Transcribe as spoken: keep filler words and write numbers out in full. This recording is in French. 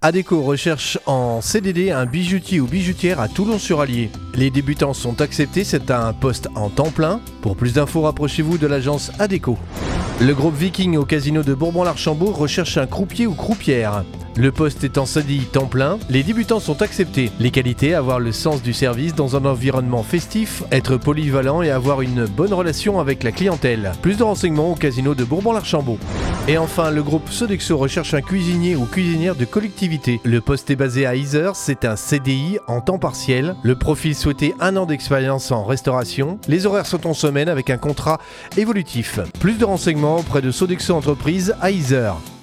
Adecco recherche en C D D un bijoutier ou bijoutière à Toulon-sur-Allier. Les débutants sont acceptés, c'est un poste en temps plein. Pour plus d'infos, rapprochez-vous de l'agence Adecco. Le groupe Viking au casino de Bourbon-l'Archambault recherche un croupier ou croupière. Le poste est en C D I temps plein, les débutants sont acceptés. Les qualités, avoir le sens du service dans un environnement festif, être polyvalent et avoir une bonne relation avec la clientèle. Plus de renseignements au casino de Bourbon-l'Archambault. Et enfin, le groupe Sodexo recherche un cuisinier ou cuisinière de collectivité. Le poste est basé à Yzeure, c'est un C D I en temps partiel. Le profil souhaité un an d'expérience en restauration. Les horaires sont en semaine avec un contrat évolutif. Plus de renseignements auprès de Sodexo Entreprise à Yzeure.